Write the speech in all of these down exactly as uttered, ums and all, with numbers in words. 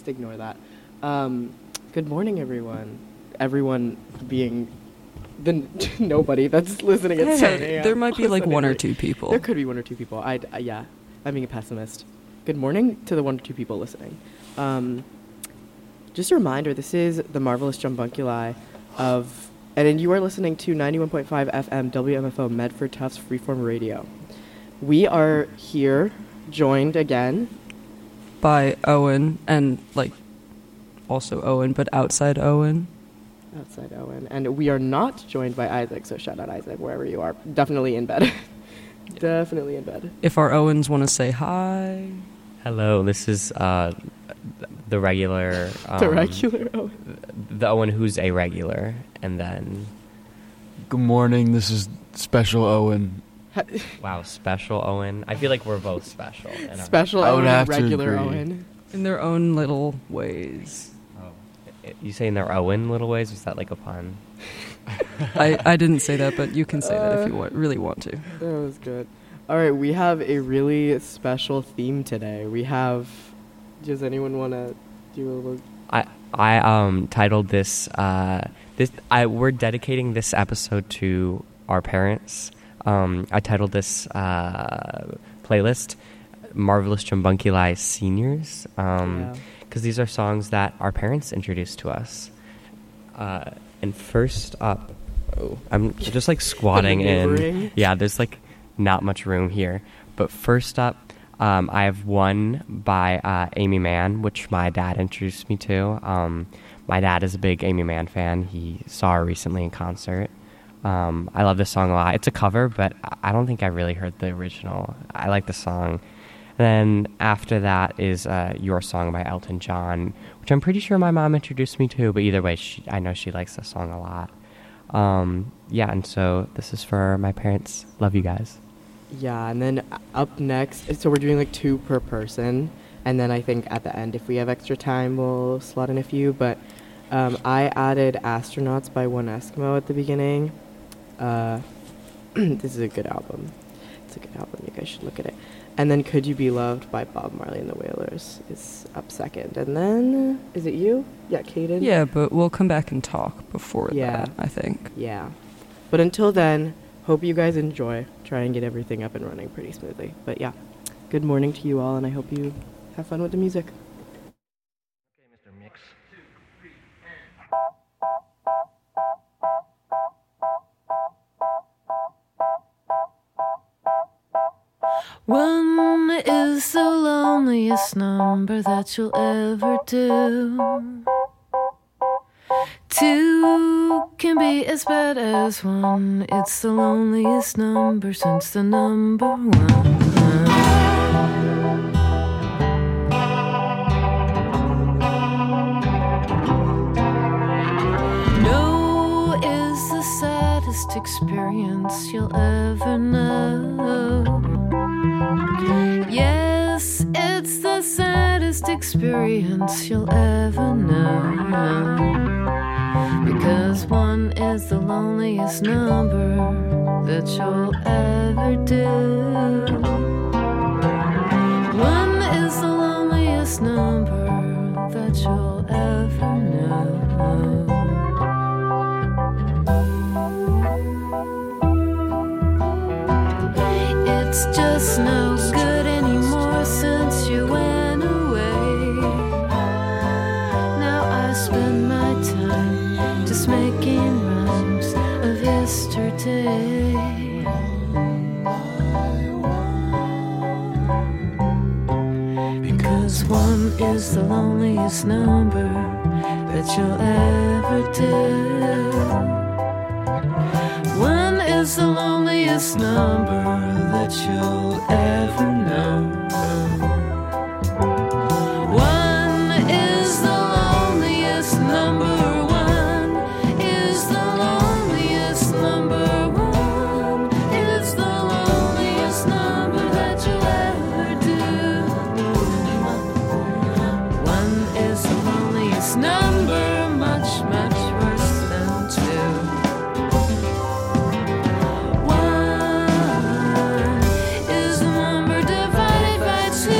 just ignore that. Um, good morning, everyone. Everyone being the nobody that's listening at seven a.m. There might be like one or two people. There could be one or two people. I uh, yeah, I'm being a pessimist. Good morning to the one or two people listening. Um, just a reminder, this is the Marvelous Jumbunculi of, and then you are listening to ninety-one point five F M W M F O Medford Tufts Freeform Radio. We are here, joined again by Owen and like also Owen, but outside Owen. Outside Owen. And we are not joined by Isaac, so shout out Isaac wherever you are. Definitely in bed. Definitely in bed. If our Owens want to say hi. Hello, this is uh, the regular... Um, the regular Owen. The Owen who's a regular, and then... Good morning, this is Special Owen. Wow, Special Owen. I feel like we're both special. Special Owen and regular Owen. In their own little ways. You say in their Owen little ways? Was that like a pun? I, I didn't say that, but you can say uh, that if you want, really want to. That was good. All right, we have a really special theme today. We have... Does anyone want to do a little... I I um titled this... Uh, this I We're dedicating this episode to our parents. Um, I titled this uh, playlist Marvelous Jumbunculi Seniors. Um yeah. Because these are songs that our parents introduced to us. Uh, and first up, oh, I'm just like squatting in. Yeah, there's like not much room here. But first up, um, I have one by uh, Amy Mann, which my dad introduced me to. Um, my dad is a big Amy Mann fan. He saw her recently in concert. Um, I love this song a lot. It's a cover, but I don't think I really heard the original. I like the song. Then after that is uh, Your Song by Elton John, which I'm pretty sure my mom introduced me to, but either way, she, I know she likes this song a lot. Um, yeah, and so this is for my parents. Love you guys. Yeah, and then up next, so we're doing like two per person, and then I think at the end, if we have extra time, we'll slot in a few, but um, I added Astronauts by One Eskimo at the beginning. Uh, this is a good album. It's a good album. You guys should look at it. And then Could You Be Loved by Bob Marley and the Wailers is up second. And then, is it you? Yeah, Caden? Yeah, but we'll come back and talk before yeah. that, I think. Yeah. But until then, hope you guys enjoy. Try and get everything up and running pretty smoothly. But yeah, good morning to you all, and I hope you have fun with the music. Okay, Mister Mix. One is the loneliest number that you'll ever do. Two can be as bad as one. It's the loneliest number since the number one. No is the saddest experience you'll ever know. Yes, it's the saddest experience you'll ever know. Because one is the loneliest number that you'll ever do. One is the loneliest number that you'll ever know. It's just no good anymore since you went away. Now I spend my time just making rhymes of yesterday. Because one is the loneliest number that you'll ever do. One is the loneliest number that you'll ever know. One is the loneliest number. One is the loneliest number. One is the loneliest number that you'll ever do. One is the loneliest number, much, much worse than two. One is the number divided by two.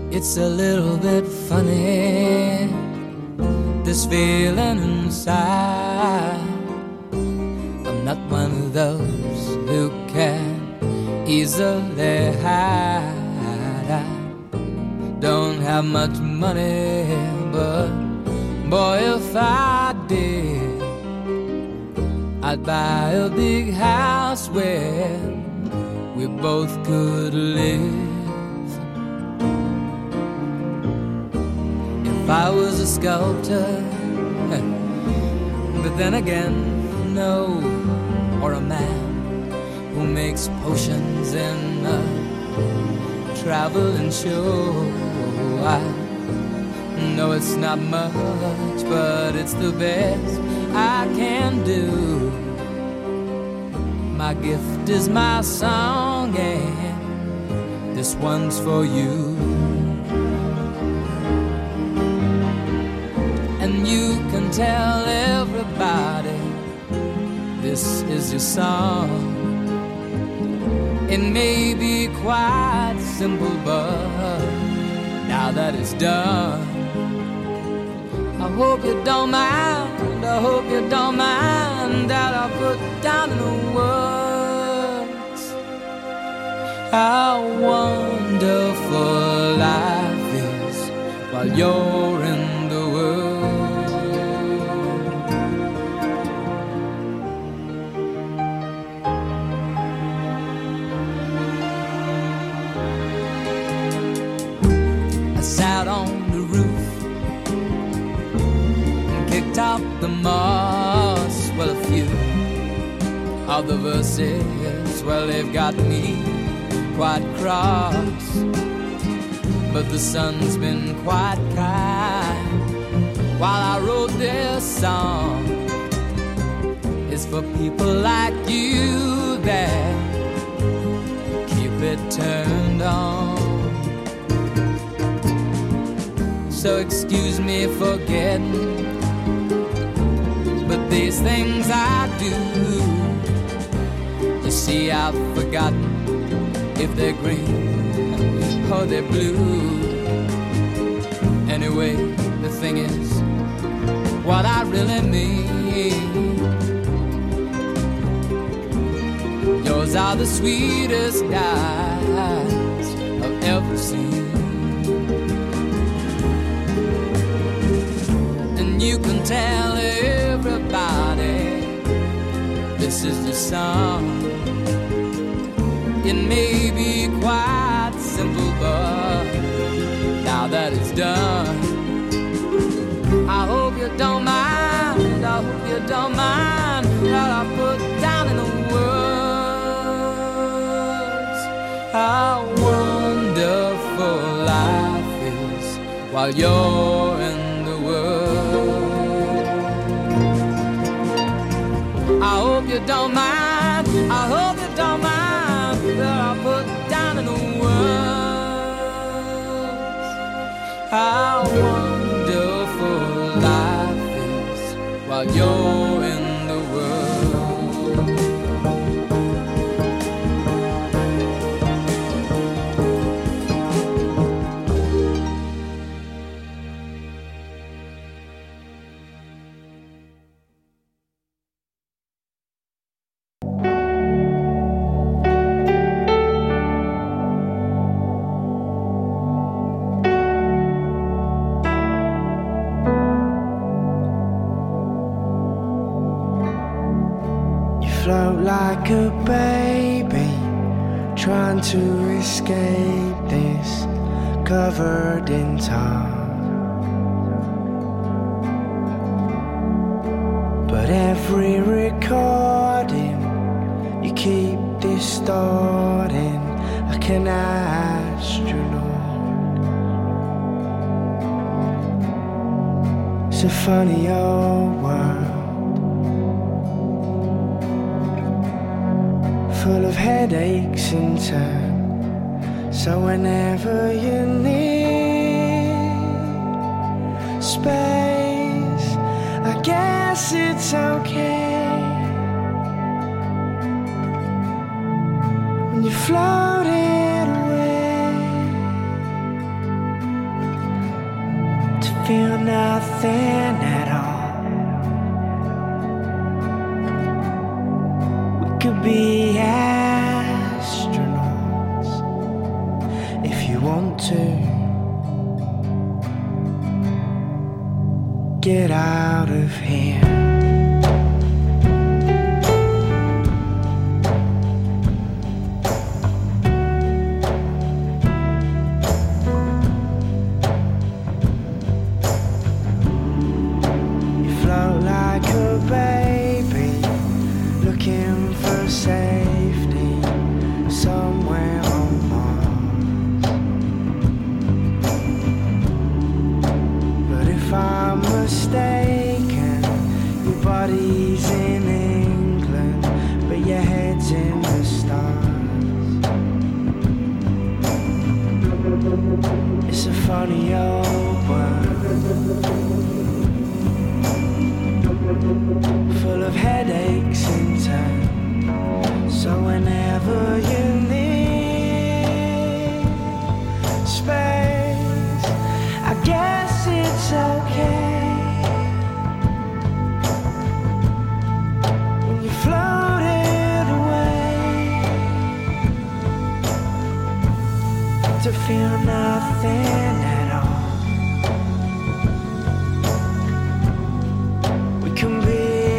It's a little bit funny, this feeling inside. I'm not one of those who can easily hide. I don't have much money, but boy, if I did, I'd buy a big house where we both could live. If I was a sculptor, but then again, no, or a man who makes potions in a traveling show. I know it's not much, but it's the best I can do. My gift is my song, and this one's for you. And you can tell everybody this is your song. It may be quite simple, but now that it's done, I hope you don't mind, I hope you don't mind that I put down in the words how wonderful life is while you're in the world. I sat on the roof and kicked out the moss. Well, a few of the verses, well, they've got me quite cross, but the sun's been quite kind while I wrote this song. It's for people like you that keep it turned on. So excuse me for getting, but these things I do, you see, I've forgotten if they're green or they're blue. Anyway, the thing is, what I really mean, yours are the sweetest eyes I've ever seen. And you can tell everybody this is the song. It may be quite simple, but now that it's done, I hope you don't mind, I hope you don't mind that I put down in the words how wonderful life is while you're in the world. I hope you don't mind, I hope you don't mind that I put down in the words how wonderful life is while you're in the Float like a baby, trying to escape this, covered in tar. But every recording you keep distorting like an astronaut. It's a funny old world, full of headaches in turn. So whenever you need space, I guess it's okay when you float it away. nothing at all. We could be astronauts if you want to. Get out of here. Safety somewhere on Mars. But if I'm mistaken, your body's in England, but your head's in the stars. It's a funny old world, full of headaches in turn. So whenever you need space, I guess it's okay when you floated away to feel nothing at all. We can be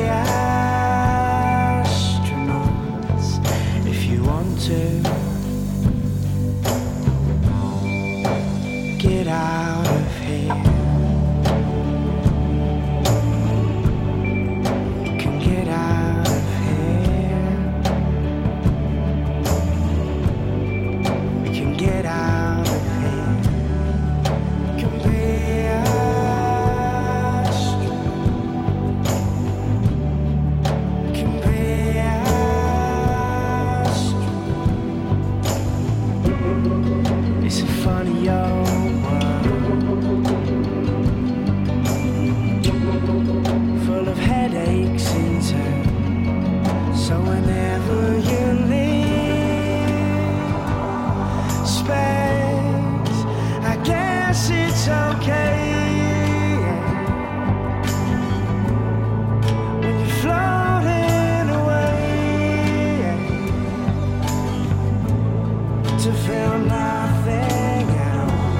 get out of here. You can get out of here. We can get out of here. You can be astronauts. You can be astronauts. It's a funny old headaches in turn. So whenever you leave space, I guess it's okay when you're floating away to feel nothing at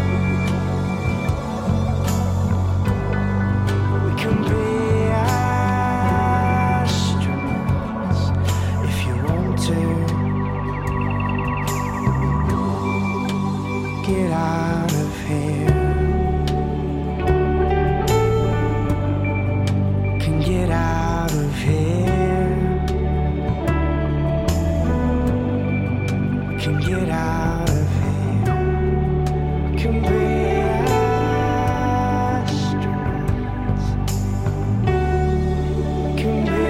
all. We can be get out of here. Can get out of here. Can get out of here. Can be astronauts. Can be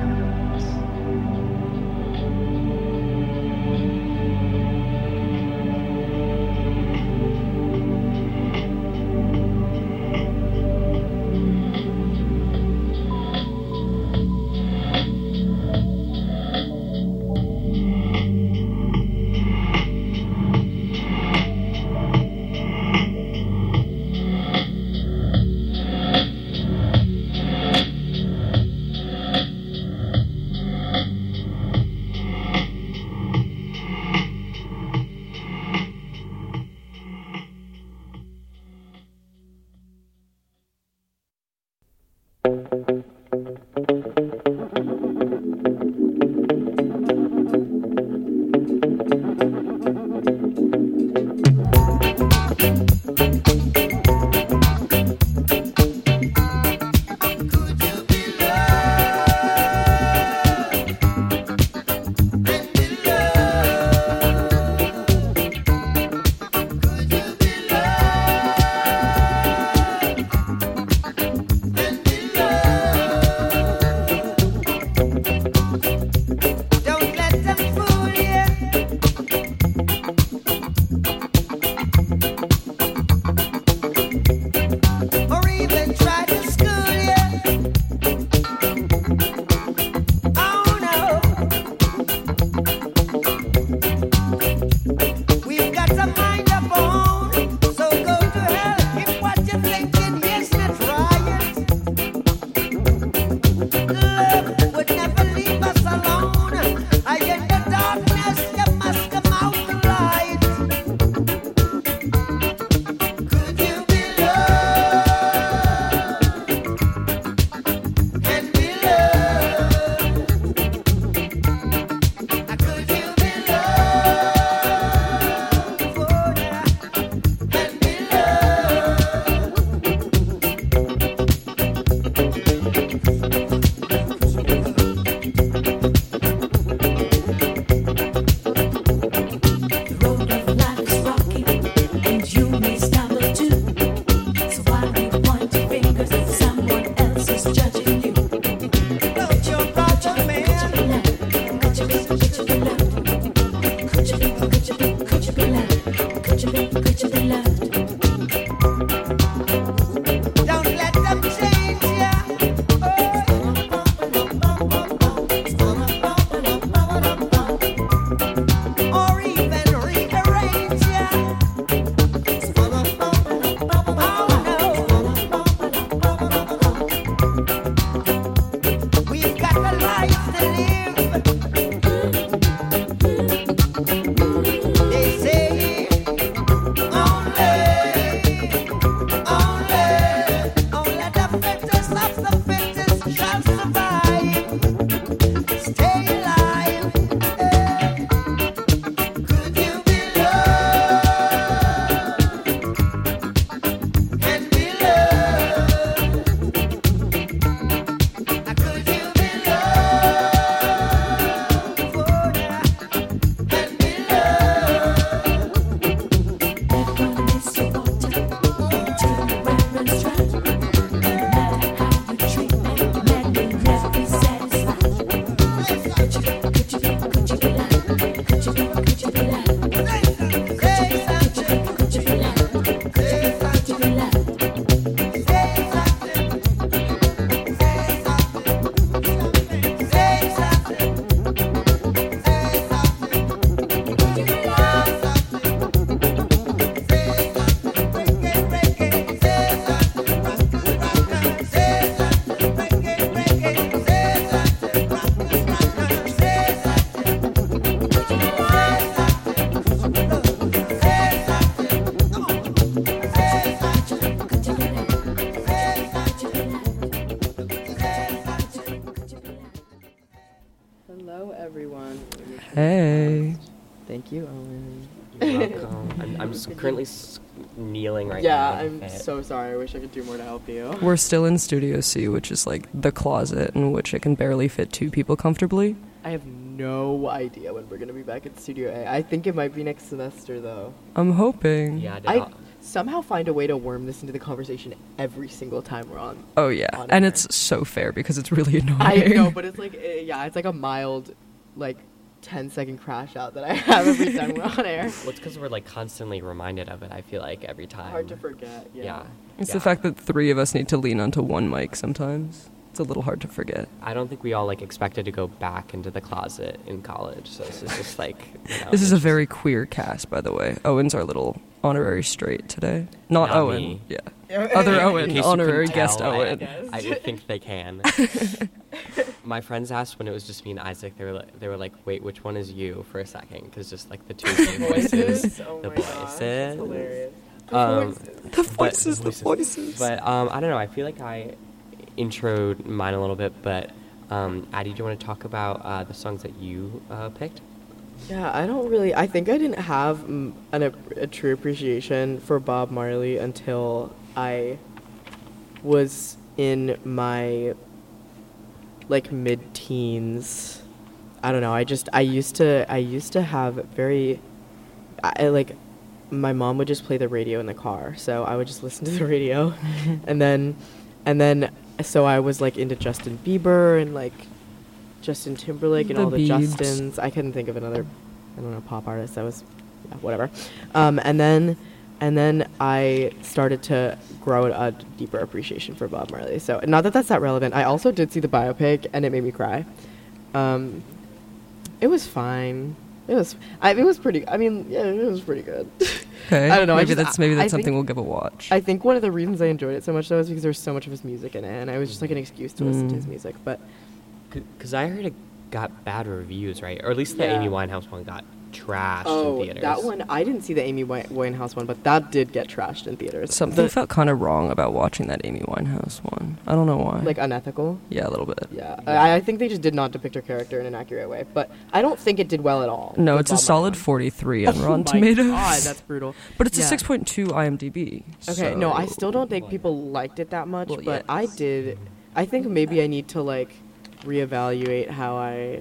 astronauts. Hey. Thank you, Owen. You're welcome. I'm, I'm s- currently s- kneeling right yeah, now. I'm Fit. so sorry. I wish I could do more to help you. We're still in Studio C, which is like the closet in which it can barely fit two people comfortably. I have no idea when we're gonna be back at Studio A. I think it might be next semester, though. I'm hoping. Yeah, I I somehow find a way to worm this into the conversation every single time we're on. Oh yeah, on and air. it's so fair because it's really annoying. I know, but it's like, uh, yeah, it's like a mild, like, ten second crash out that I have every time we're on air. Well, it's because we're like constantly reminded of it. I feel like every time. Hard to forget. Yeah. Yeah. It's yeah. the fact that three of us need to lean onto one mic sometimes. It's a little hard to forget. I don't think we all like expected to go back into the closet in college. So this is just like. You know, This is a it's very queer cast, by the way. Owen's our little honorary straight today. Not, Not Owen. me. Yeah. Other In Owen, case you honorary couldn't guest tell, Owen. I, I think they can. My friends asked when it was just me and Isaac. They were like, they were like, "Wait, which one is you?" For a second, because just like the two gay voices, Oh the my gosh, that's voices. hilarious. Um, The voices, the voices. But um, I don't know. I feel like I introed mine a little bit. But um, Addie, do you want to talk about uh, the songs that you uh, picked? Yeah, I don't really. I think I didn't have mm, an, a, a true appreciation for Bob Marley until I was in my like mid-teens. I don't know. I just I used to I used to have very I, I, like my mom would just play the radio in the car, so I would just listen to the radio, and then and then so I was like into Justin Bieber and like Justin Timberlake and The all the Biebs. Justins. I couldn't think of another, I don't know, pop artist that was, yeah, whatever. Um, and then, and then I started to grow a deeper appreciation for Bob Marley. So not that that's that relevant. I also did see the biopic and it made me cry. Um, it was fine. It was, I, it was pretty. I mean, yeah, it was pretty good. Okay. I don't know, I Maybe just- that's maybe I- that's I something think- we'll give a watch. I think one of the reasons I enjoyed it so much though is because there was so much of his music in it, and I was just like an excuse to listen to his Mm. music. But Because I heard it got bad reviews, right? Or at least the Yeah. Amy Winehouse one got trashed oh, in theaters. that one I didn't see the Amy Wi- Winehouse one, but that did get trashed in theaters. Something The- felt kind of wrong about watching that Amy Winehouse one. I don't know why. like unethical. yeah, a little bit. Yeah, Yeah. I, I think they just did not depict her character in an accurate way. But I don't think it did well at all. No, the it's a Bob solid Marley forty-three one. on Rotten Oh my Tomatoes. God, that's brutal. But it's a Yeah. six point two IMDb. Okay, no, I so- still don't think people liked it that much, Well, but I yes. did. I think maybe I need to like reevaluate how I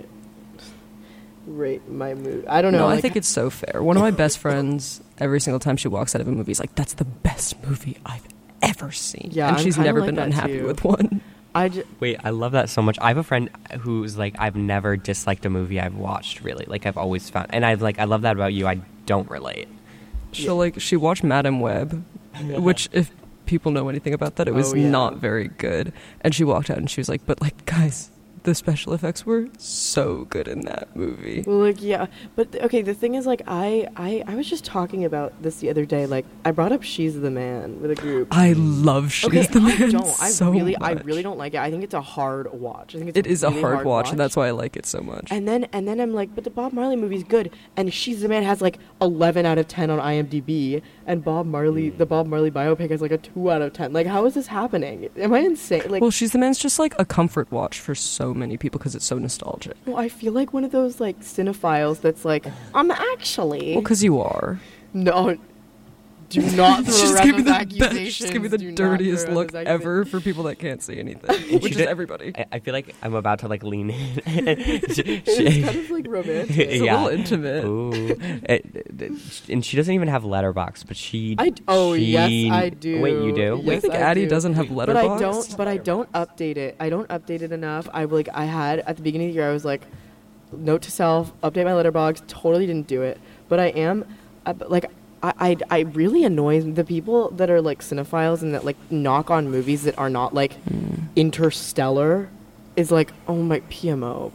rate my mood. I don't know. No, I like, think it's so fair. One of my best friends, every single time she walks out of a movie, is like, "That's the best movie I've ever seen." Yeah, and I'm she's kinda never like been that unhappy too. with one. I just, Wait, I love that so much. I have a friend who's like, I've never disliked a movie I've watched, really. Like, I've always found, and I've like, I love that about you. I don't relate. She'll like she watched Madam Web, which if people know anything about that, it was Oh, yeah. not very good. And she walked out and she was like, "But like, guys, the special effects were so good in that movie." well, like, yeah, but th- okay. The thing is, like, I, I, I was just talking about this the other day. Like, I brought up "She's the Man" with a group. I love She's okay, the Man I don't. I so really, I much. really don't like it. I think it's a hard watch. I think it's It is a really hard, watch, and that's why I like it so much. And then, and then I'm like, but the Bob Marley movie's good, and "She's the Man" has like eleven out of ten on IMDb, and Bob Marley, the Bob Marley biopic has like a two out of ten. Like, how is this happening? Am I insane? Like, well, She's the Man's just like a comfort watch for so many people because it's so nostalgic. well, I feel like one of those like cinephiles that's like, I'm actually Well, because you are. no. Do not throw Just around give me those the best, accusations. just give me the Do not dirtiest throw around look those ever for people that can't see anything, which is did- everybody. I, I feel like I'm about to like lean in. She- accusations. It's kind of like romantic. It's a yeah. little intimate. Ooh. It- it- and she doesn't even have Letterboxd, but she. I d- oh she- yes, I do. Wait, you do? Yes, I think I Addie do. doesn't have But Letterboxd. I don't. But I don't update it. I don't update it enough. I like. I had at the beginning of the year. I was like, note to self: update my Letterboxd. Totally didn't do it. But I am, uh, but, like. I, I, I really annoys the people that are like cinephiles and that like knock on movies that are not like Interstellar is like, oh my P M O.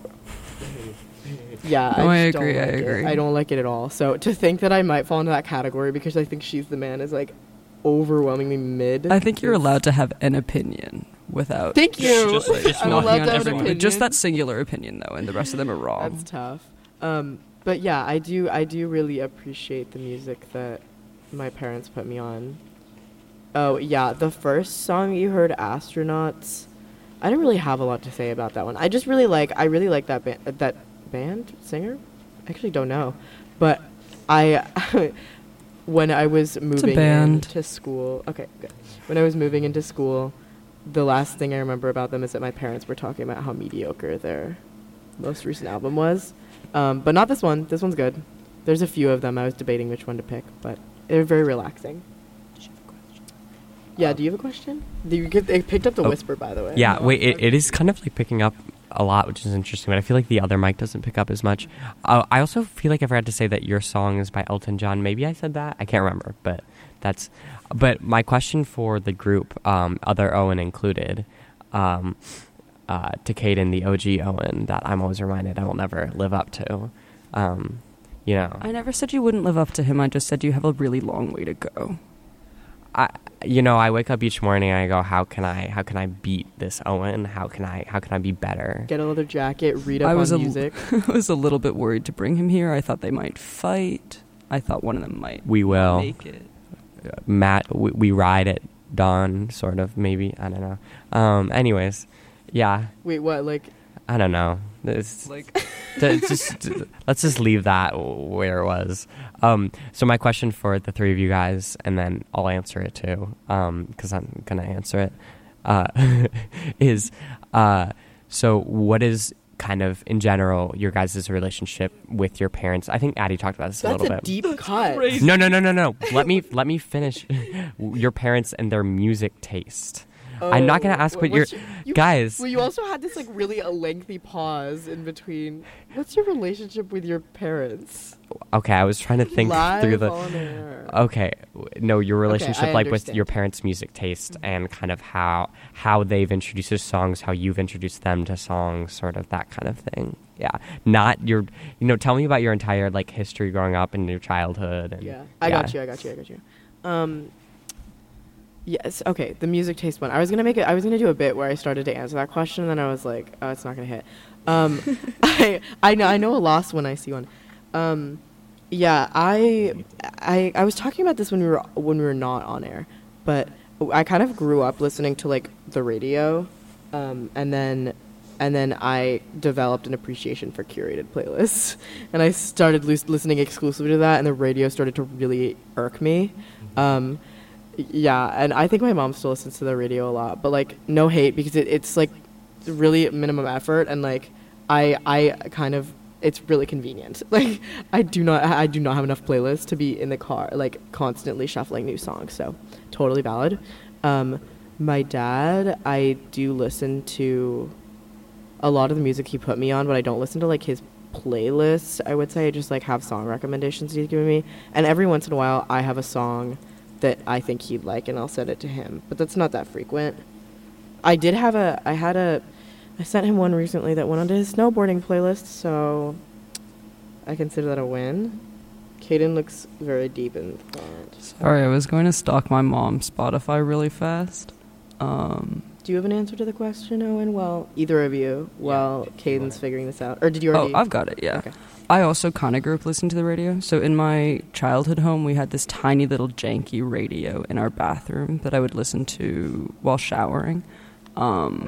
Yeah, No, I just don't agree, I like it. agree. I don't like it at all. So to think that I might fall into that category because I think She's the Man is like overwhelmingly mid. I think you're is- allowed to have an opinion without. Thank you. Just- just I'm knocking allowed on to have an everyone. opinion. Just that singular opinion though, and the rest of them are wrong. That's tough. Um, but yeah, I do. I do really appreciate the music that my parents put me on. Oh yeah, the first song you heard, "Astronauts." I don't really have a lot to say about that one. I just really like. I really like that band. That band singer. actually don't know, but I when I was moving band. into school. Okay, good. When I was moving into school, the last thing I remember about them is that my parents were talking about how mediocre their most recent album was, um, but not this one. This one's good. There's a few of them. I was debating which one to pick, but they're very relaxing. Yeah, do you have a question? Do you get, they picked up the Oh. whisper, by the way. Yeah, No, wait, it, okay. it is kind of like picking up a lot, which is interesting, but I feel like the other mic doesn't pick up as much. Uh, I also feel like I forgot to say that your song is by Elton John. Maybe I said that. I can't remember, but that's. But my question for the group, um, other Owen included, um, uh, to Caden, the O G Owen, that I'm always reminded I will never live up to. Um, you know, I never said you wouldn't live up to him. I just said you have a really long way to go. I, you know, I wake up each morning and I go, how can I, how can I beat this Owen? How can I, how can I be better? Get a leather jacket, read up I was on a, music. I was a little bit worried to bring him here. I thought they might fight. I thought one of them might We will. make it. Matt, we, we ride at dawn, sort of, maybe. I don't know. Um, anyways, yeah, Wait, what? Like, I don't know. It's, Like, t- just let's just leave that where it was. Um, so my question for the three of you guys, and then I'll answer it too, because I'm gonna answer it, uh, is uh, so what is kind of in general your guys' relationship with your parents? I think Addie talked about this a that's little a bit. deep cut. No, no, no, no, no. Let me let me finish. Your parents and their music taste. I'm not gonna ask Oh, what your what's you, guys. Well, you also had this like really a lengthy pause in between. What's your relationship with your parents? Okay, I was trying to think Live through the. on air. Okay, w- no, your relationship I like with understand. your parents' music taste and kind of how how they've introduced you to songs, how you've introduced them to songs, sort of that kind of thing. Yeah, not your. You know, tell me about your entire like history growing up and your childhood. And, Yeah, I got you. I got you. I got you. Um. Yes. Okay. The music taste one. I was gonna make it. I was gonna do a bit where I started to answer that question, and then I was like, "Oh, it's not gonna hit." Um, I I know I know a loss when I see one. Um, yeah. I I I was talking about this when we were when we were not on air, but I kind of grew up listening to like the radio, um, and then and then I developed an appreciation for curated playlists, and I started lis- listening exclusively to that, and the radio started to really irk me. Um, Yeah, and I think my mom still listens to the radio a lot, but like no hate because it, it's like really minimum effort, and like I I kind of it's really convenient. Like I do not I do not have enough playlists to be in the car like constantly shuffling new songs, so totally valid. Um, my dad, I do listen to a lot of the music he put me on, but I don't listen to like his playlists. I would say I just like have song recommendations he's giving me, and every once in a while I have a song that I think he'd like, and I'll send it to him. But that's not that frequent. I did have a, I had a, I sent him one recently that went onto his snowboarding playlist, so I consider that a win. Caden looks very deep in thought. sorry, I was going to stalk my mom's Spotify really fast. Um, Do you have an answer to the question, Owen? Well, either of you, while Caden's figuring this out. Or did you oh, already? I've got it, yeah. Okay. I also kind of grew up listening to the radio. So in my childhood home, we had this tiny little janky radio in our bathroom that I would listen to while showering. Um,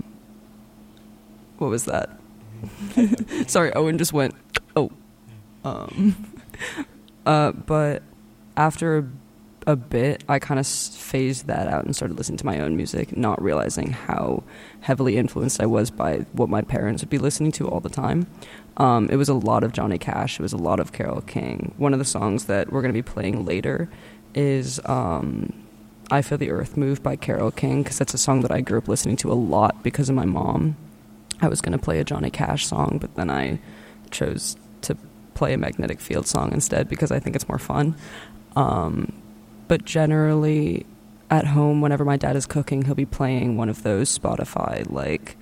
what was that? Sorry, Owen just went, oh. Um, uh, but after a, a bit, I kind of phased that out and started listening to my own music, not realizing how heavily influenced I was by what my parents would be listening to all the time. Um, it was a lot of Johnny Cash. It was a lot of Carole King. One of the songs that we're going to be playing later is um, I Feel the Earth Move by Carole King, because that's a song that I grew up listening to a lot because of my mom. I was going to play a Johnny Cash song, but then I chose to play a Magnetic Field song instead because I think it's more fun. Um, but generally, at home, whenever my dad is cooking, he'll be playing one of those Spotify, like,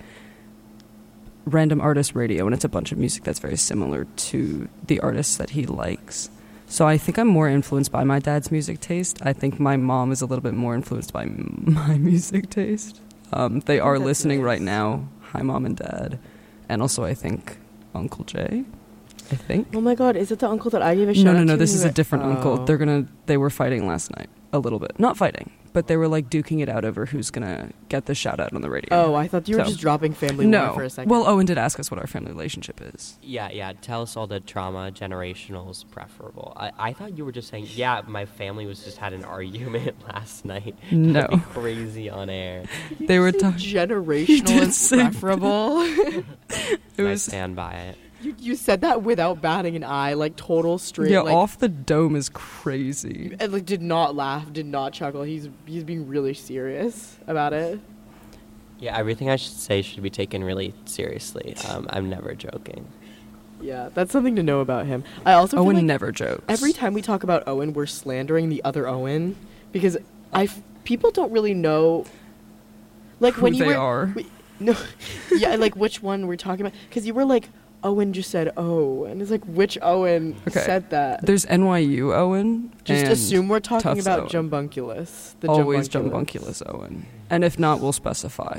random artist radio, and it's a bunch of music that's very similar to the artists that he likes. So I think I'm more influenced by my dad's music taste. I think my mom is a little bit more influenced by m- my music taste. Um, they are that's listening nice. right now. Hi, Mom and Dad. And also, I think, Uncle Jay. I think. Oh my God, is it the uncle that I gave a shout No, out no, to? no, this who is a I- different uncle. Oh. They're gonna, they were fighting last night. A little bit. Not fighting, but they were like duking it out over who's gonna get the shout out on the radio. Oh, I thought you were So- just dropping family no. lore for a second. Well, Owen did ask us what our family relationship is. Yeah, yeah. Tell us all the trauma generational is preferable. I, I thought you were just saying, yeah, my family was just had an argument last night. No. That'd be crazy on air. They were talking. generational did is say- preferable. It I was stand by it. you, you said that without batting an eye, like total straight. yeah, like, off the dome is crazy. And like did not laugh, did not chuckle. He's he's being really serious about it. Yeah, everything I should say should be taken really seriously. Um, I'm never joking. Yeah, that's something to know about him. I also feel Owen like never jokes. every time we talk about Owen, we're slandering the other Owen because I f- people don't really know like Who when you they were are. we- no, yeah, like which one we're talking about because you were like Owen just said oh, and it's like which Owen Okay. said that? There's N Y U Owen. Just and assume we're talking Tufts about Owen. Jumbunculus. The Always Jumbunculus. Jumbunculus Owen. And if not, we'll specify.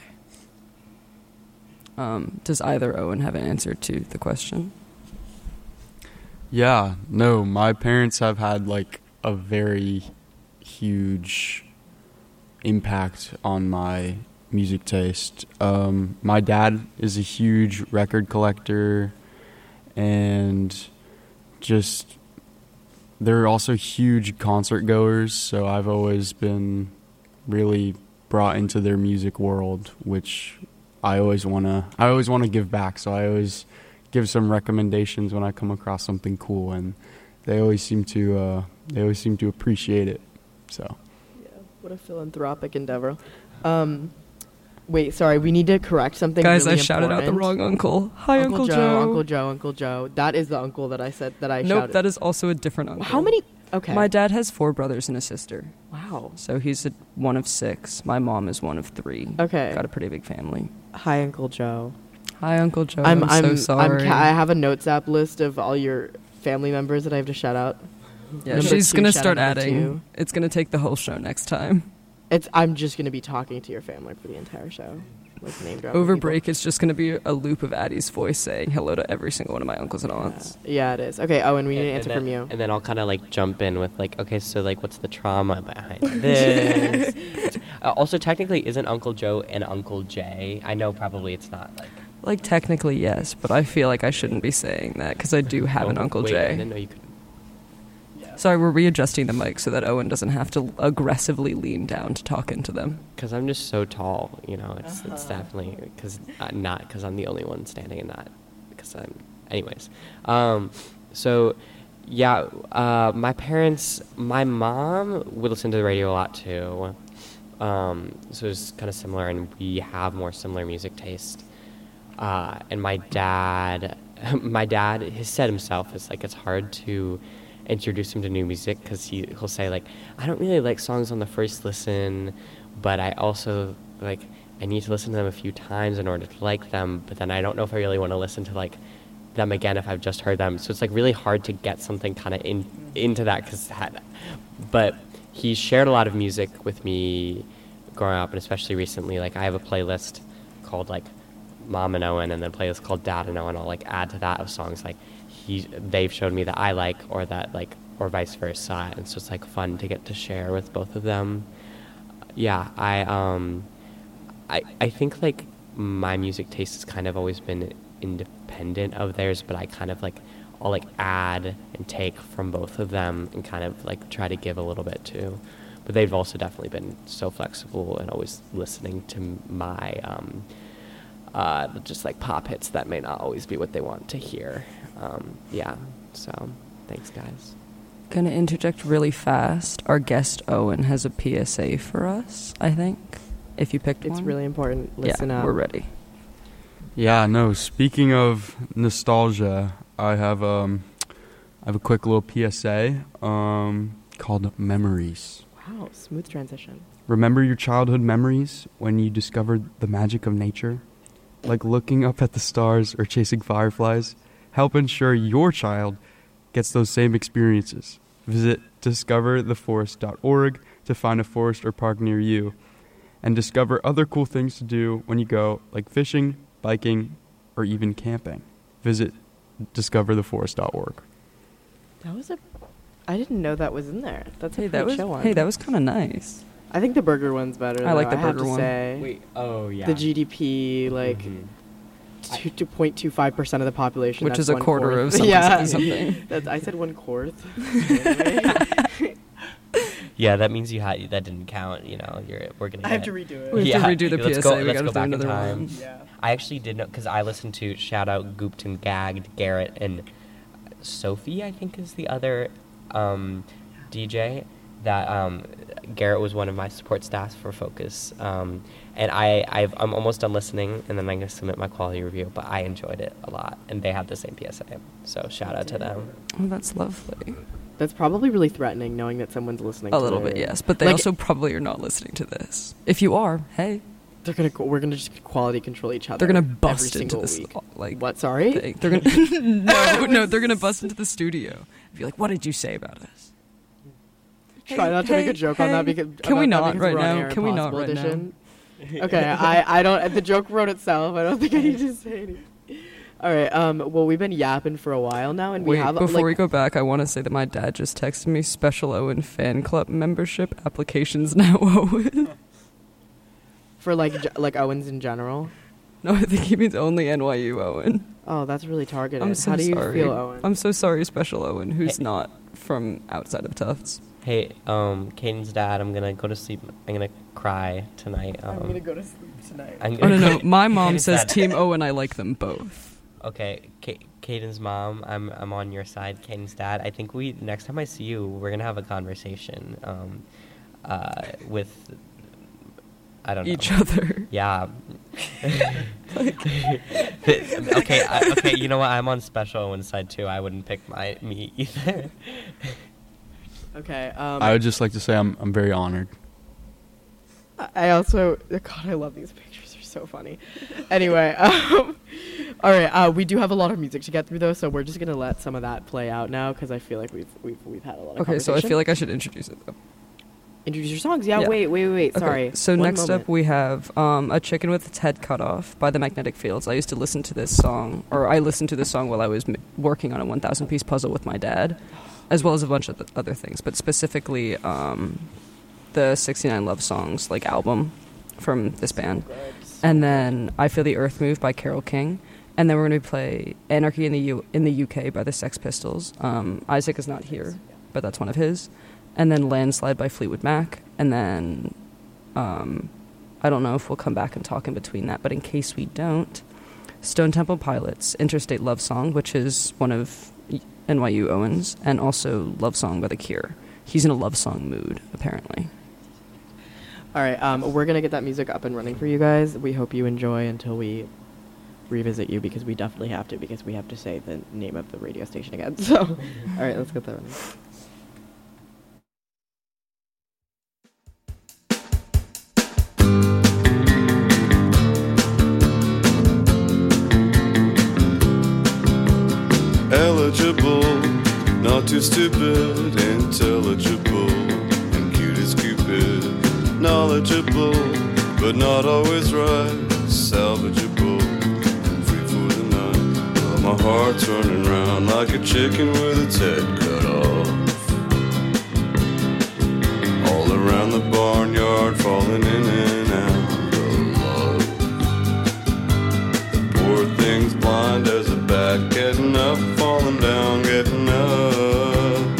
Um, does either Owen have an answer to the question? Yeah, no, my parents have had like a very huge impact on my music taste. Um, my dad is a huge record collector, and just they're also huge concert goers, so I've always been really brought into their music world, which I always want to I always want to give back, so I always give some recommendations when I come across something cool, and they always seem to uh, they always seem to appreciate it. So Yeah, what a philanthropic endeavor. Um, wait, sorry, we need to correct something. Guys, really I shouted out the important. wrong uncle. Hi, Uncle, Joe. Uncle Joe, Uncle Joe. That is the uncle that I said that I Nope, shouted. that is also a different uncle. How many? Okay. My dad has four brothers and a sister. Wow. So he's a, one of six. My mom is one of three. Okay. Got a pretty big family. Hi, Uncle Joe. Hi, Uncle Joe. I'm, I'm, I'm so sorry. I'm ca- I have a notes app list of all your family members that I have to shout out. yeah, Number she's two, going to shout start out number adding. two. It's going to take the whole show next time. It's. I'm just gonna be talking to your family for the entire show, like name dropping Over people. break, it's just going to be a loop of Addie's voice saying hello to every single one of my uncles and aunts. Yeah, it is. Okay, Owen, we need an And- answer and from then, you. And then I'll kind of like jump in with like, okay, so like, what's the trauma behind this? uh, also, technically, isn't Uncle Joe and Uncle Jay? I know probably it's not like. Like, technically, yes, but I feel like I shouldn't be saying that because I do have an Oh, Uncle wait, I Jay. didn't know you could. Sorry, we're readjusting the mic so that Owen doesn't have to aggressively lean down to talk into them. Because I'm just so tall, you know. It's it's definitely because uh, not because I'm the only one standing, and not because I'm. Anyways, um, so yeah, uh, my parents, my mom would listen to the radio a lot too. Um, so it's kind of similar, and we have more similar music taste. Uh, and my dad, my dad, has said himself, it's like it's hard to introduce him to new music because he he'll say like, I don't really like songs on the first listen, but I also like I need to listen to them a few times in order to like them. But then I don't know if I really want to listen to like them again if I've just heard them. So it's like really hard to get something kind of in into that because but he shared a lot of music with me growing up, and especially recently. Like I have a playlist called like Mom and Owen, and then a playlist called Dad and Owen. I'll like add to that of songs like he they've showed me that I like, or that like, or vice versa. And so it's like fun to get to share with both of them. Yeah, I um, I I think like my music taste has kind of always been independent of theirs, but I kind of like I'll like add and take from both of them and kind of like try to give a little bit too. But they've also definitely been so flexible and always listening to my um, uh, just like pop hits that may not always be what they want to hear. Um, yeah, so thanks guys. Gonna interject really fast. Our guest Owen has a P S A for us, I think. If you picked It's one. really important. Listen yeah, up. we're ready. yeah, no. Speaking of nostalgia, I have um, I have a quick little P S A um called Memories. Wow, smooth transition. Remember your childhood memories when you discovered the magic of nature? Like looking up at the stars or chasing fireflies? Help ensure your child gets those same experiences. Visit discover the forest dot org to find a forest or park near you, and discover other cool things to do when you go, like fishing, biking, or even camping. Visit discover the forest dot org. That was a. I didn't know that was in there. That's a Hey, pretty that was chill one. hey, that was kind of nice. I think the burger one's better. I like though, the I have burger to one. Say. Wait. Oh yeah. The G D P, like Mhm. two two point two five percent of the population, Which that's is a one quarter fourth. of something, yeah. something, something. That's, I said one fourth. Yeah, that means you had that didn't count. You know, you're we're gonna. I have get- to redo it. We have Yeah, to redo the let's P S A. go- We let's gotta go do back in another time. one. Yeah. I actually did know because I listened to shout out Gooped and Gagged, Garrett and Sophie. I think is the other um, D J. That um, Garrett was one of my support staffs for Focus, um, and I I've, I'm almost done listening, and then I'm gonna submit my quality review. But I enjoyed it a lot, and they have the same P S A, so shout out to them. Oh, that's lovely. That's probably really threatening, knowing that someone's listening. A to little it. bit, yes. But they Like, also probably are not listening to this. If you are, hey, they're gonna. We're gonna just quality control each other. they're gonna every bust into single this. week. Like What? Sorry. thing. They're gonna no, no. They're gonna bust into the studio. And be like, "What did you say about us?" Try Hey, not to make hey, a joke on hey. that because Can we about that not because right we're on now? Air Can we not Impossible right now? edition. Okay, I I don't. The joke wrote itself. I don't think I need to say anything. All right. Um. Well, we've been yapping for a while now, and we Wait, have before like, we go back, I want to say that my dad just texted me Special Owen fan club membership applications now Owen. for like ge- like Owens in general. No, I think he means only N Y U Owen. Oh, that's really targeted. I'm so How do you sorry. feel, Owen? I'm so sorry, Special Owen, who's Hey. not from outside of Tufts. Hey, um, Caden's dad, I'm gonna go to sleep. I'm gonna cry tonight. Um, I'm gonna go to sleep tonight. I'm Oh gonna no, no, my mom Caden's says dad- Team Owen. I like them both. Okay, Ka- Caden's mom, I'm I'm on your side. Caden's dad, I think we next time I see you, we're gonna have a conversation. Um, uh, with I don't know Each other. Yeah. okay, I, okay. You know what? I'm on Special Owen's side too. I wouldn't pick my me either. Okay. Um. I would just like to say I'm I'm very honored. I also, God, I love these pictures. They're so funny. Anyway, um, all right. Uh, we do have a lot of music to get through, though, so we're just gonna let some of that play out now because I feel like we've we've we've had a lot of. Okay, so I feel like I should introduce it though. introduce your songs. Yeah. Yeah. Wait. Wait. Wait. Wait. Okay, Sorry. so One next moment. up we have um, A Chicken with Its Head Cut Off by the Magnetic Fields. I used to listen to this song, or I listened to this song while I was m- working on a one thousand piece puzzle with my dad, as well as a bunch of th- other things, but specifically um, the sixty-nine Love Songs like album from this band. And then I Feel the Earth Move by Carole King. And then we're going to play Anarchy in the U- in the U K by the Sex Pistols. Um, Isaac is not here, but that's one of his. And then Landslide by Fleetwood Mac. And then um, I don't know if we'll come back and talk in between that, but in case we don't, Stone Temple Pilots, Interstate Love Song, which is one of N Y U Owens, and also Love Song by The Cure. He's in a love song mood, apparently. All right. Um, we're gonna get that music up and running for you guys. We hope you enjoy until we revisit you because we definitely have to because we have to say the name of the radio station again. So, all right, let's get that running. Eligible, not too stupid, intelligible, and cute as Cupid. Knowledgeable, but not always right. Salvageable, and free for the night. But my heart's running round like a chicken with its head cut off. All around the barnyard, falling in and out of love. The poor thing's blind as a bat, getting up, falling down, getting up.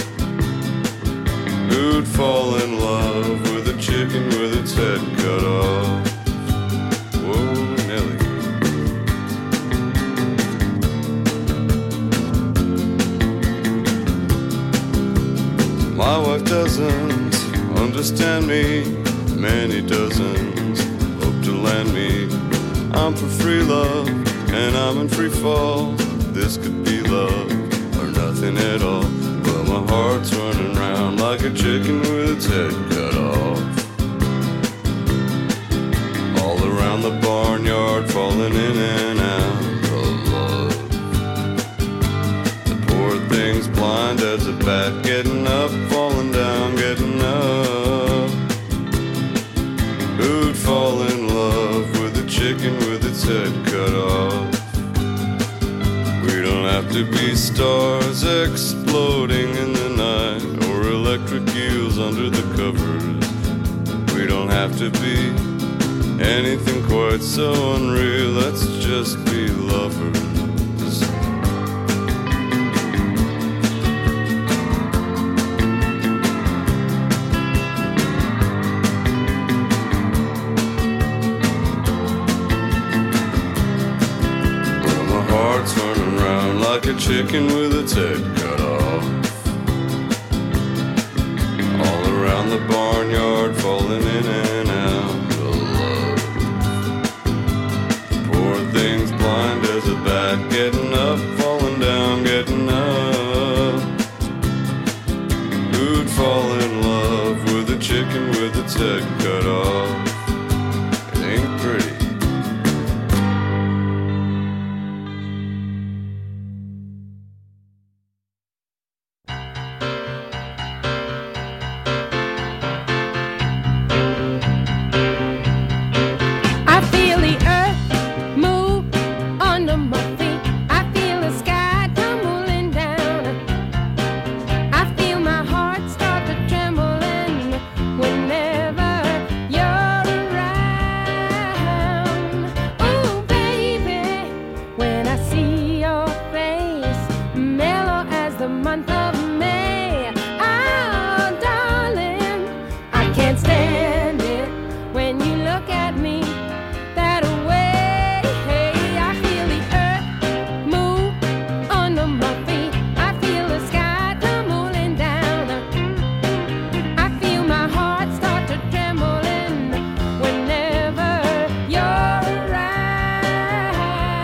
Who'd fall in love with a chicken with its head cut off? Whoa, Nelly. My wife doesn't understand me, many dozens hope to land me. I'm for free love, and I'm in free fall. This could be love, or nothing at all. But my heart's running round like a chicken with its head cut off. All around the barnyard, falling in and out of love. The poor thing's blind as a bat, getting up, falling down, getting up. Who'd fall in love with a chicken with its head cut off? We don't have to be stars exploding in the night, or electric eels under the covers. We don't have to be anything quite so unreal. Let's just be lovers. Well, my heart's running round like a chicken with its head cut off. All around the barnyard, falling in and out of love. Poor thing's blind as a bat, getting up, falling down, getting up. Who'd fall in love with a chicken with its head cut off? It ain't pretty. I feel the earth move under my feet. I feel the sky tumbling down. I feel my heart start to trembling whenever you're around. Oh, baby, when I see your face, mellow as the month of May. Oh, darling, I can't stand it when you look at me that way. I feel the earth move under my feet. I feel the sky tumbling down. I feel my heart start to trembling whenever you're around.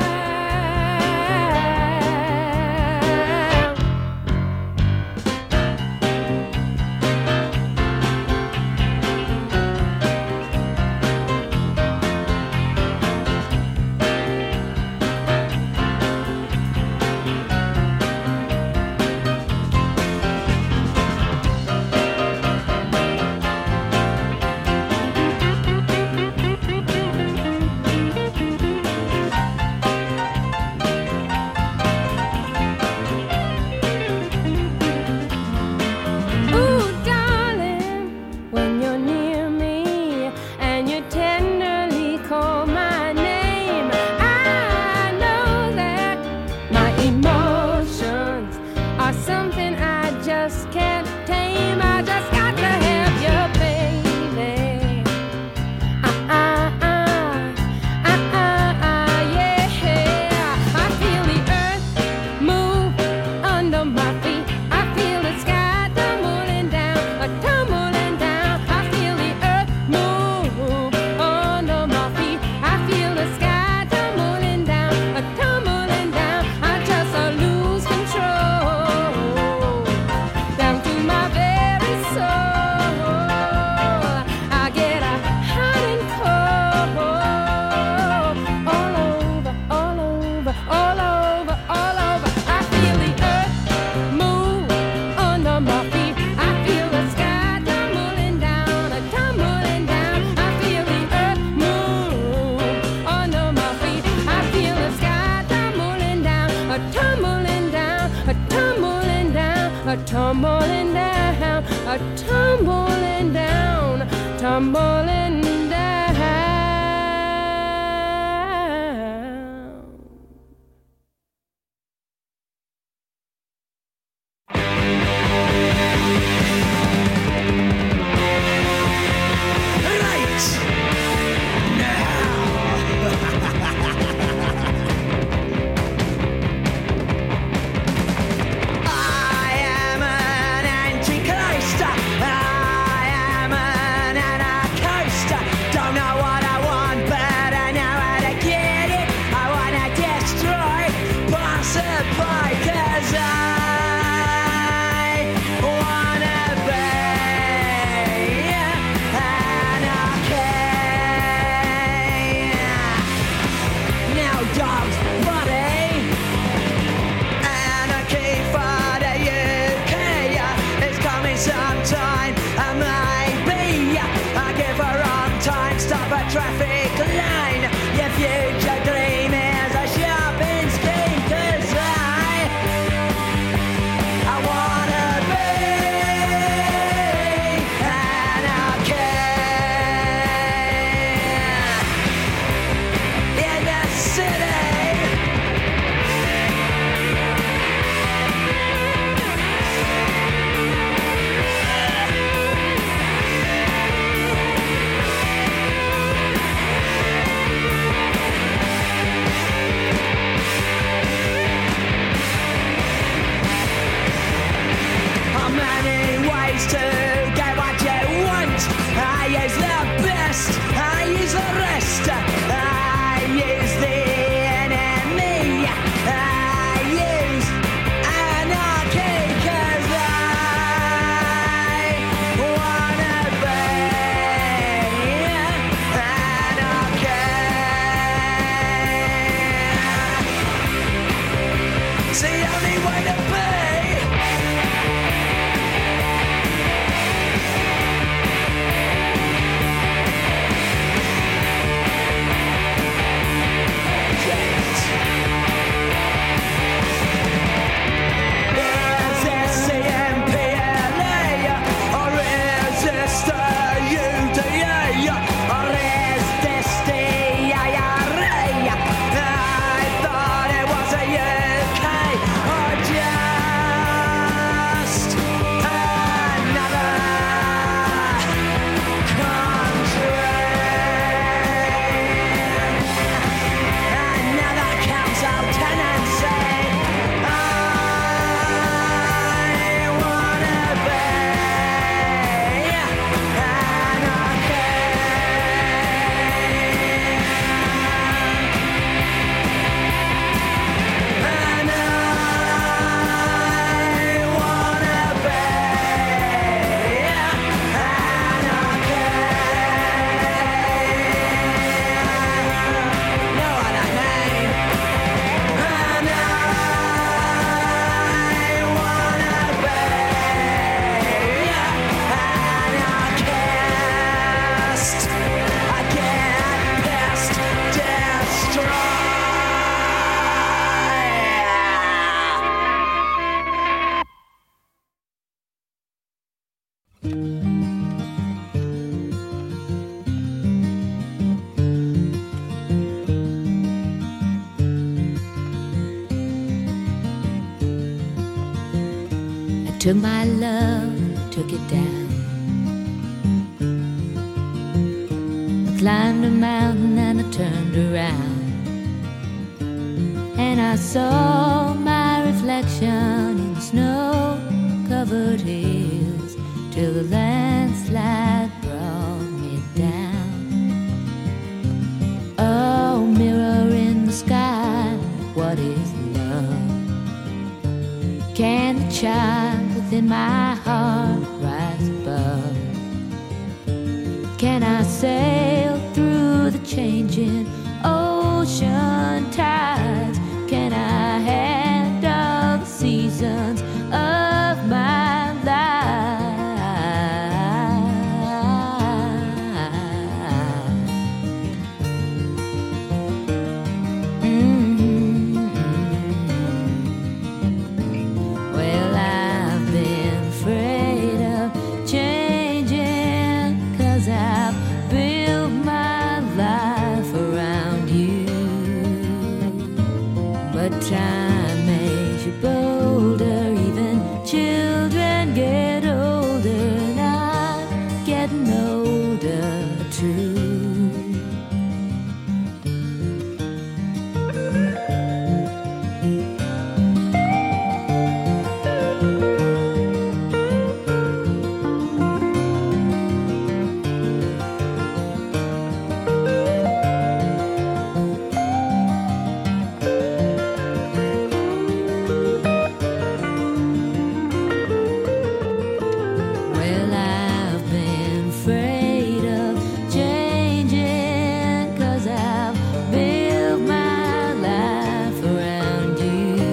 Ooh, darling, when you're near me and you tenderly call my name, I know that my emotions are something I just can't tame. I just got to have you, baby. Uh, uh, uh, uh, uh, uh, yeah. I feel the earth move under my feet. I feel the sky tumbling down, a tumbling down. I feel the earth move under my feet. I feel the sky tumbling down, a tumbling down. I just uh, lose control down to my very soul. I get a hot and cold all over, all over, all over, all over. I feel the earth move under my feet. I feel the sky tumbling down, a tumbling down. I feel the earth move under my feet. I feel the sky tumbling down, a tumbling down, a tumbling down, a tumbling down, a tumbling down, tumbling down. Right I am an anti-Christ. I am an anarchist. many ways to get what you want. I use the best, I use the rest, I use the enemy, I use anarchy, 'cause I wanna be anarchy. It's the only way to be. Took my love, took it down. I climbed a mountain and I turned around, and I saw my reflection in the snow-covered hills till the landslide brought me down. Oh, mirror in the sky, what is love? Can the child within my heart rise above? Can I sail through the changing ocean tides? Can I handle the seasons of my life? Mm-hmm. Well, I've been afraid of changing, 'cause I've built my life around you. But time makes you bolder, even children get older, and I'm getting older too. Well, I've been afraid of changing, 'cause I've built my life around you.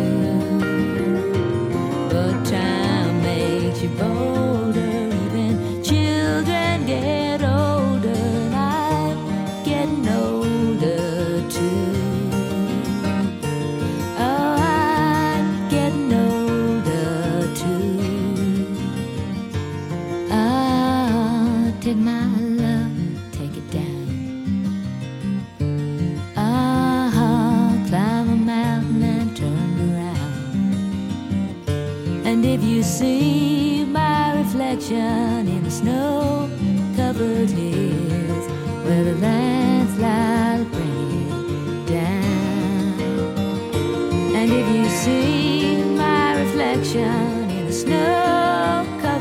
But time makes you bolder, even children get older, and I'm getting older too. Oh, I'm getting older too. Ah, take my love, take it down. Ah, climb a mountain and turn around. And if you see my reflection in the snow-covered hills, where the landslide will bring it down. And if you see my reflection in the snow-covered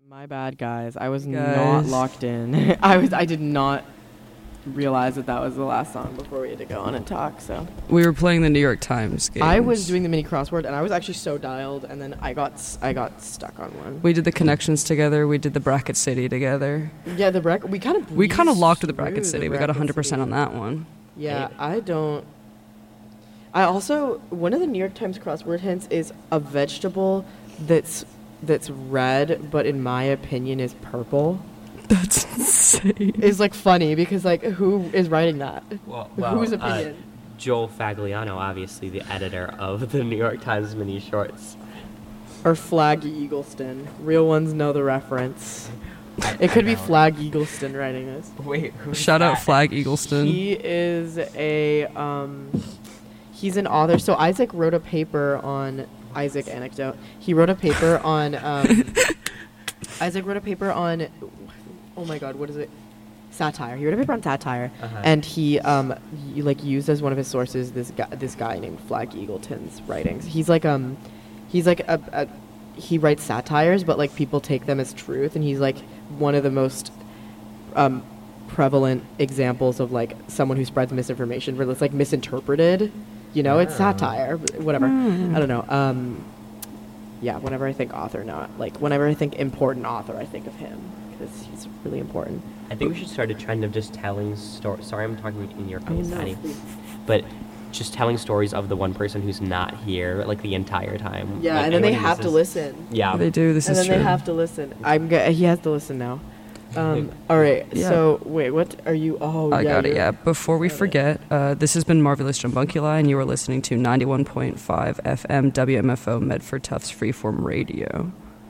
My bad, guys. I was not Guys. locked in. I was. I did not realize that that was the last song before we had to go on and talk. So We were playing the New York Times game. I was doing the mini crossword, and I was actually so dialed, and then I got s- I got stuck on one. We did the connections together. We did the Bracket City together. Yeah, the bracket. We kind of We kind of breezed locked the through Bracket the City. We got Bracket one hundred percent on City. that one. Yeah, I don't. I also one of the New York Times crossword hints is a vegetable that's that's red, but in my opinion is purple. That's insane. Is like funny because like who is writing that? Well, Whose uh, opinion? Joel Fagliano, obviously the editor of the New York Times mini shorts. Or Flag Eagleston. Real ones know the reference. I- It I could be know. Flag Eagleston writing this. Wait, who's Shout out that? Flag Eagleston. He is a um, he's an author. So Isaac wrote a paper on Isaac anecdote. He wrote a paper on um, Isaac wrote a paper on oh my god, what is it? Satire. He wrote a paper on satire, Uh-huh. and he um he, like used as one of his sources this guy this guy named Flag Eagleton's writings. He's like um he's like a, a he writes satires, but like people take them as truth, and he's like one of the most um prevalent examples of like someone who spreads misinformation, where it's like misinterpreted. You know, it's Oh. satire, whatever. I don't know. Um, yeah, whenever I think author, not like whenever I think important author, I think of him because he's really important. I think we should start a trend of just telling stories. Sorry, I'm talking in your face, no, Annie. please. But just telling stories of the one person who's not here, like the entire time. Yeah, Like, and then they anyone who have to listens- listen. Yeah. They do. This and is then true. they have to listen. I'm g- he has to listen now. Um, all right. Yeah. So wait, what are you? Oh, I yeah, got it, you're- yeah. Before we got it. forget, uh, this has been Marvelous Jumbunculi, and you are listening to ninety-one point five F M W M F O Medford Tufts Freeform Radio.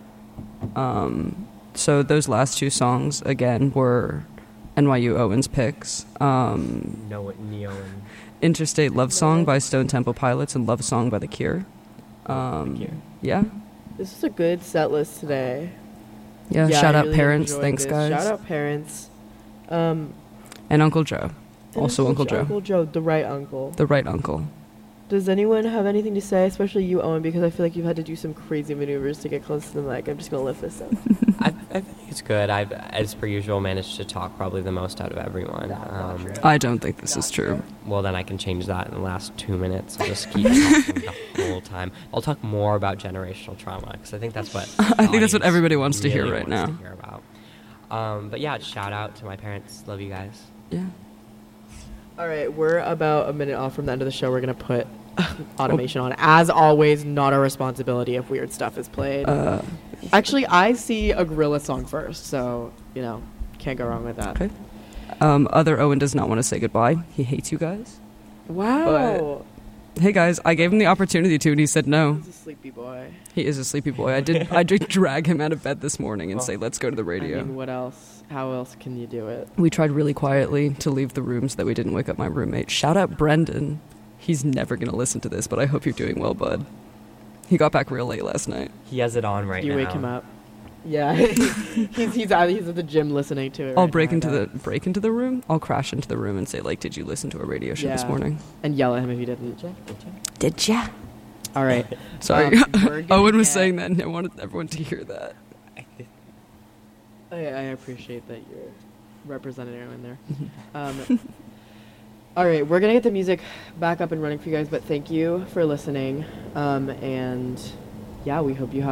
Um, so those last two songs, again, were N Y U Owens picks. Um, No, Neo and Interstate Love Song by Stone Temple Pilots and Love Song by The Cure. Um, Cure. Yeah. This is a good set list today. Yeah, Yeah, shout I out really parents. enjoyed Thanks, this. guys. Shout out parents. Um, And Uncle Joe. and Also Uncle Joe. Uncle Joe, the right uncle. The right uncle. Does anyone have anything to say, especially you, Owen, because I feel like you've had to do some crazy maneuvers to get close to the mic. I'm just gonna lift this up. I, I think it's good. I've, as per usual, managed to talk probably the most out of everyone. Um, I don't think this is true. well, then I can change that in the last two minutes. I'll just keep talking the whole time. I'll talk more about generational trauma because I think that's what I think that's what audience everybody wants to hear really right wants now. to hear about. Um, but yeah, shout out to my parents. Love you guys. Yeah. All right, we're about a minute off from the end of the show. We're gonna put automation on. As always, not our responsibility if weird stuff is played. Uh, Actually, I see a gorilla song first, so you know, can't go wrong with that. Okay. Um, other Owen does not want to say goodbye. He hates you guys. Wow, Hey guys, I gave him the opportunity to, and he said no. he's a sleepy boy. He is a sleepy boy. I did. I did drag him out of bed this morning and say, "Let's go to the radio." I mean, what else? How else can you do it? We tried really quietly to leave the room so that we didn't wake up my roommate. Shout out Brendan. He's never gonna listen to this, but I hope you're doing well, bud. He got back real late last night. He has it on right you now. wake him up. Yeah, he's he's at, he's at the gym listening to it. I'll right break now, into I the bet. break into the room. I'll crash into the room and say, like, "Did you listen to a radio show this Yeah. morning?" and yell at him if he didn't. Did ya? All right. Sorry, Um, we're gonna Owen was get- saying that, and I wanted everyone to hear that. I, I appreciate that you're representing everyone there. Um, all right, we're gonna get the music back up and running for you guys, but thank you for listening. Um, and yeah, we hope you have.